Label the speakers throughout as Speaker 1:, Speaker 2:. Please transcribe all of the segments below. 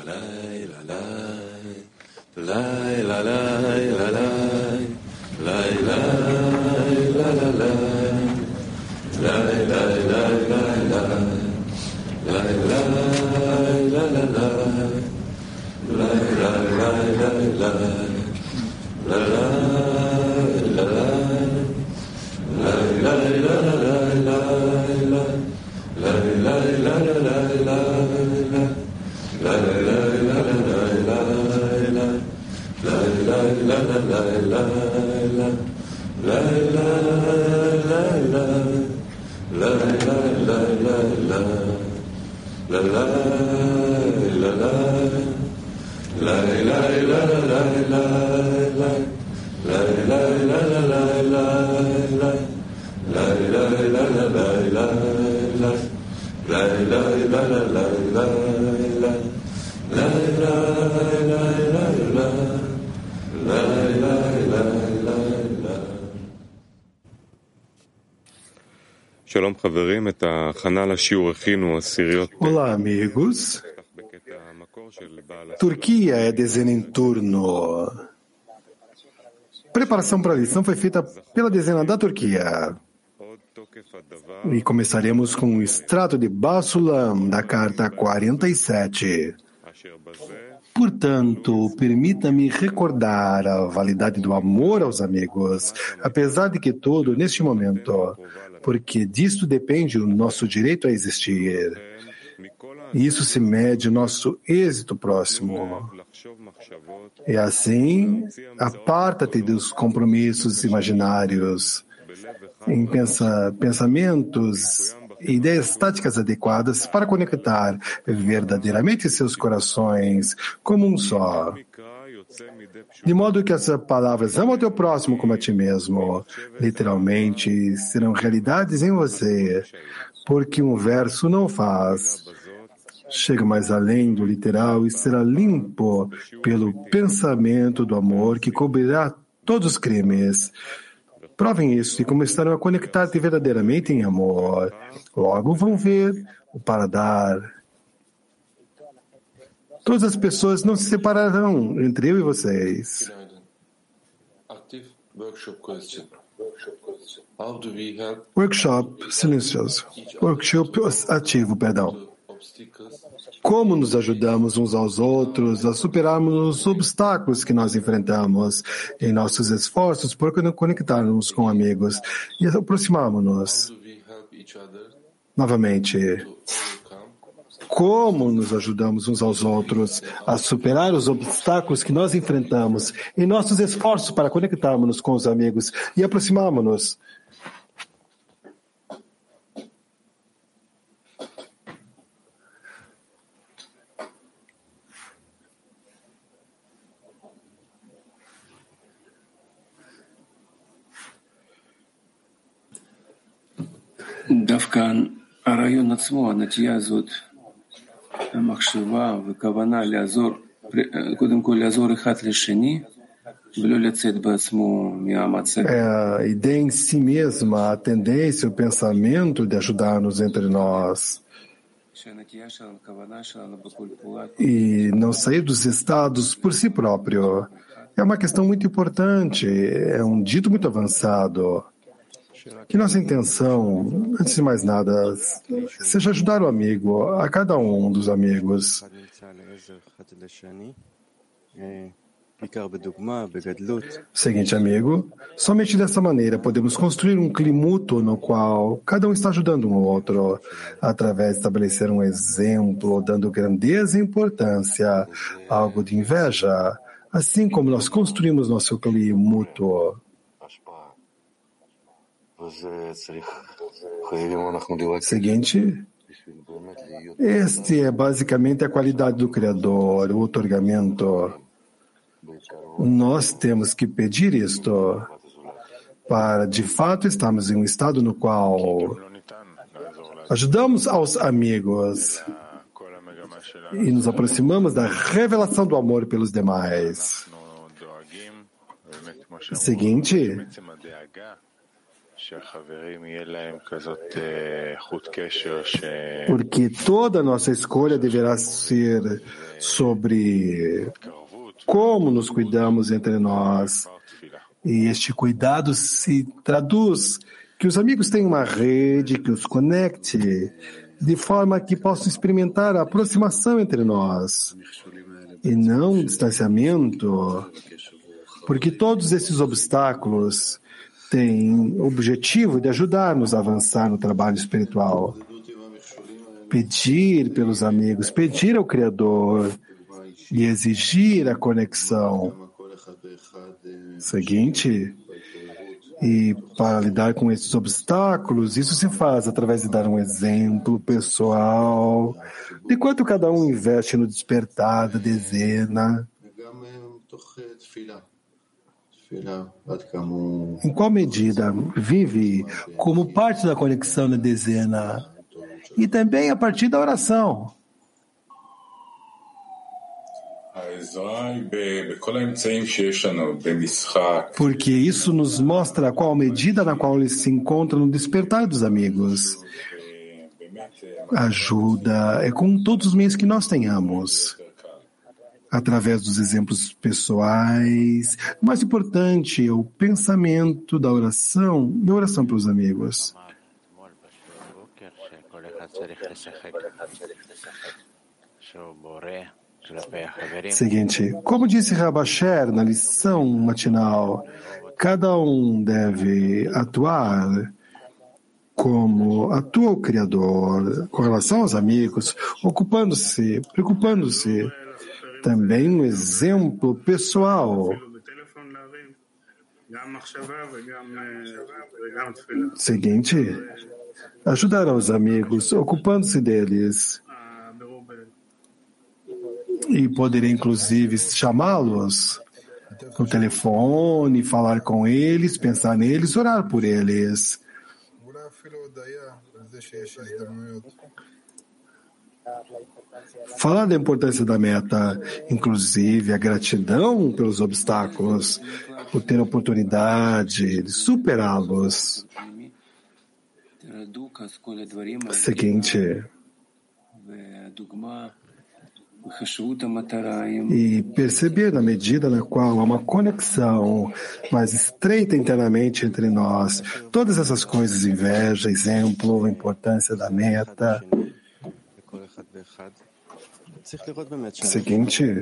Speaker 1: Olá, amigos. Turquia é dezena em turno. Preparação para a lição foi feita pela dezena da Turquia. E começaremos com o extrato de Basulam da carta 47. Portanto, permita-me recordar a validade do amor aos amigos, apesar de que todo neste momento, porque disto depende o nosso direito a existir. Isso se mede o nosso êxito próximo. E assim, aparta-te dos compromissos imaginários em pensamentos e ideias táticas adequadas para conectar verdadeiramente seus corações como um só. De modo que as palavras "ama o teu próximo como a ti mesmo" literalmente serão realidades em você, porque um verso não faz. Chega mais além do literal e será limpo pelo pensamento do amor que cobrirá todos os crimes. Provem isso e começarão a conectar-te verdadeiramente em amor. Logo vão ver o paladar. Todas as pessoas não se separarão entre eu e vocês. Workshop silencioso. Workshop ativo, perdão. Como nos ajudamos uns aos outros a superarmos os obstáculos que nós enfrentamos em nossos esforços por conectarmos com amigos e aproximarmos-nos. Novamente, como nos ajudamos uns aos outros a superar os obstáculos que nós enfrentamos em nossos esforços para conectarmos com os amigos e aproximarmos-nos.
Speaker 2: דווקא הרעיון עצמו, הנטייה הזאת, המחשבה וכוונה לעזור, קודם כל לעזור אחד לשני, ולא לצאת בעצמו מהמצב.
Speaker 1: A ideia em si mesma, a tendência, o pensamento de ajudar-nos entre nós. E não sair dos estados por si próprio. É uma questão muito importante, é um dito muito avançado. Que nossa intenção, antes de mais nada, seja ajudar o amigo, a cada um dos amigos. Seguinte, amigo, somente dessa maneira podemos construir um clima mútuo no qual cada um está ajudando um ao outro, através de estabelecer um exemplo, dando grandeza e importância, algo de inveja, assim como nós construímos nosso clima mútuo. Seguinte, este é basicamente a qualidade do Criador, o outorgamento. Nós temos que pedir isto para, de fato, estarmos em um estado no qual ajudamos aos amigos e nos aproximamos da revelação do amor pelos demais. Seguinte, Porque toda a nossa escolha deverá ser sobre como nos cuidamos entre nós. E este cuidado se traduz que os amigos tenham uma rede que os conecte, de forma que possam experimentar a aproximação entre nós, e não um distanciamento, porque todos esses obstáculos têm o objetivo de ajudar-nos a avançar no trabalho espiritual. Pedir pelos amigos, pedir ao Criador e exigir a conexão. Seguinte, e para lidar com esses obstáculos, isso se faz através de dar um exemplo pessoal de quanto cada um investe no despertar da dezena. Em qual medida vive como parte da conexão da dezena e também a partir da oração. Porque isso nos mostra qual medida na qual eles se encontram no despertar dos amigos. Ajuda é com todos os meios que nós tenhamos. Através dos exemplos pessoais. O mais importante é o pensamento da oração e a oração pelos amigos. Seguinte, como disse Rabasher na lição matinal, cada um deve atuar como atua o Criador com relação aos amigos, preocupando-se. Também um exemplo pessoal. Seguinte, ajudar aos amigos, ocupando-se deles. E poderia, inclusive, chamá-los no telefone, falar com eles, pensar neles, orar por eles. Falar da importância da meta, inclusive a gratidão pelos obstáculos, por ter a oportunidade de superá-los. Seguinte, e perceber na medida na qual há uma conexão mais estreita internamente entre nós, todas essas coisas, inveja, exemplo, a importância da meta. Seguinte.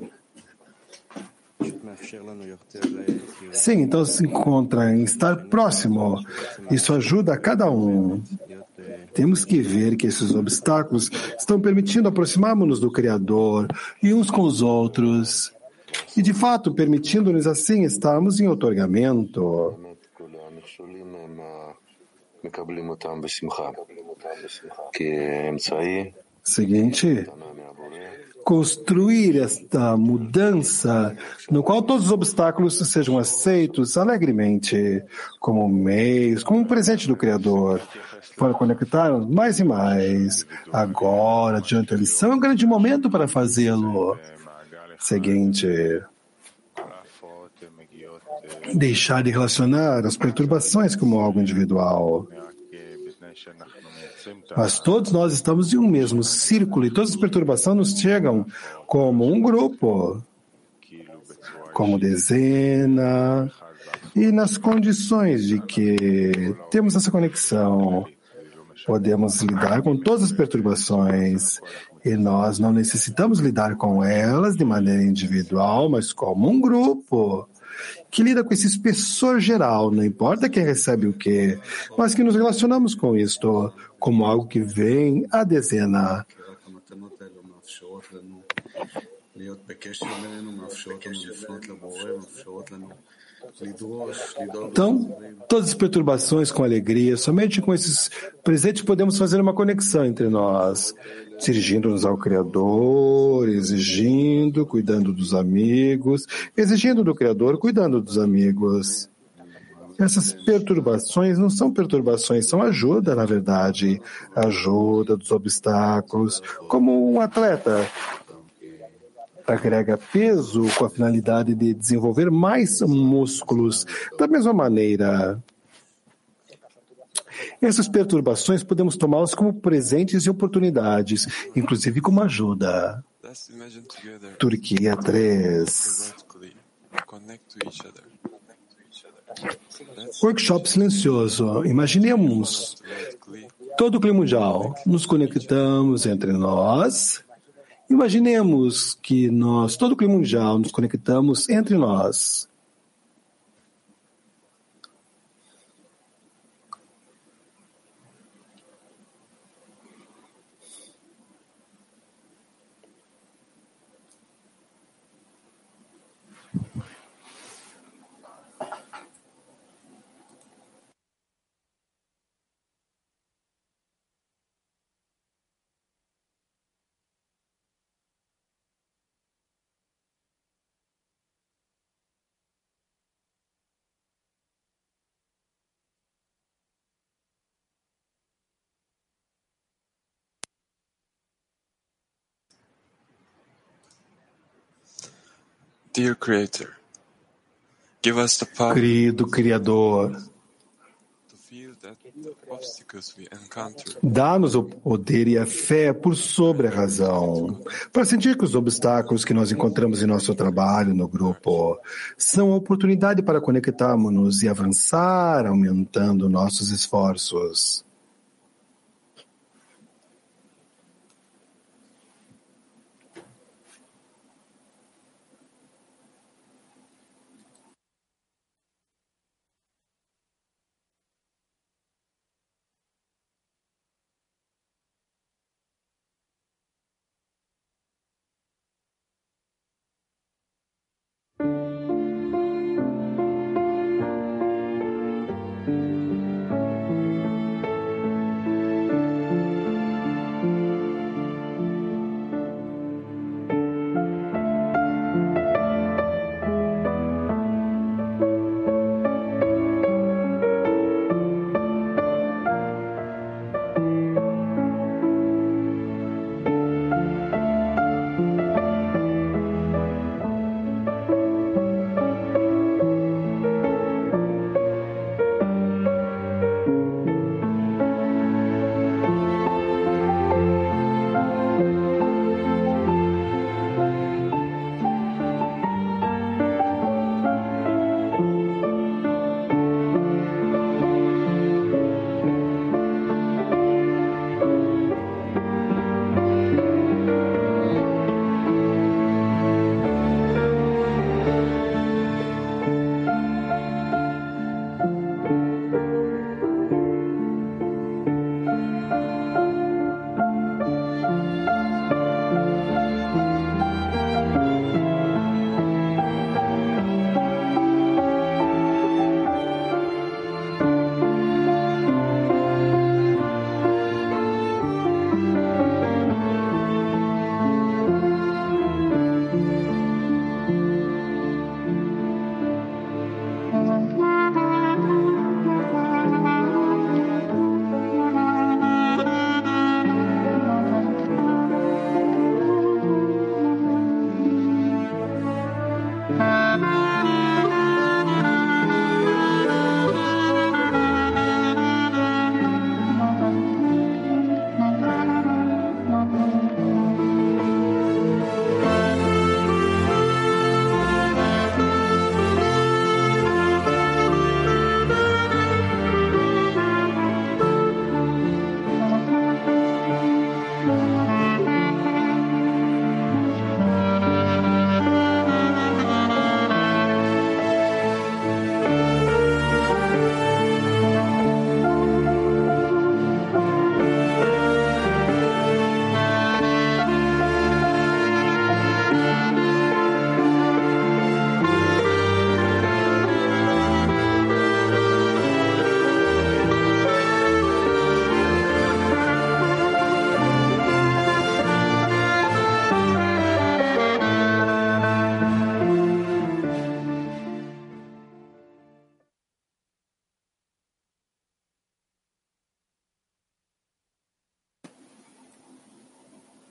Speaker 1: Sim, então se encontra em estar próximo. Isso ajuda a cada um. Temos que ver que esses obstáculos estão permitindo aproximarmos-nos do Criador e uns com os outros. E, de fato, permitindo-nos assim estarmos em outorgamento. Seguinte, construir esta mudança no qual todos os obstáculos sejam aceitos alegremente como meios, como um presente do Criador, para conectar mais e mais. Agora, diante da lição, é um grande momento para fazê-lo. Seguinte, deixar de relacionar as perturbações como algo individual. Mas todos nós estamos em um mesmo círculo e todas as perturbações nos chegam como um grupo, como dezena, e nas condições de que temos essa conexão, podemos lidar com todas as perturbações e nós não necessitamos lidar com elas de maneira individual, mas como um grupo que lida com esse espessor geral, não importa quem recebe o quê, mas que nos relacionamos com isto como algo que vem à dezena. Então, todas as perturbações com alegria, somente com esses presentes podemos fazer uma conexão entre nós, dirigindo-nos ao Criador, exigindo, cuidando dos amigos, exigindo do Criador, cuidando dos amigos. Essas perturbações não são perturbações, são ajuda, na verdade, ajuda dos obstáculos, como um atleta agrega peso com a finalidade de desenvolver mais músculos. Da mesma maneira, Essas perturbações podemos tomá-las como presentes e oportunidades, inclusive como ajuda. Turquia 3. Workshop silencioso. Imaginemos todo o clima mundial. Nos conectamos entre nós. Imaginemos que nós, todo o clima mundial, nos conectamos entre nós.
Speaker 3: Dear Creator, give us the power
Speaker 1: Querido Criador,
Speaker 3: to feel that the obstacles we encounter
Speaker 1: dá-nos o poder e a fé por sobre a razão, para sentir que os obstáculos que nós encontramos em nosso trabalho no grupo são a oportunidade para conectarmos-nos e avançar, aumentando nossos esforços.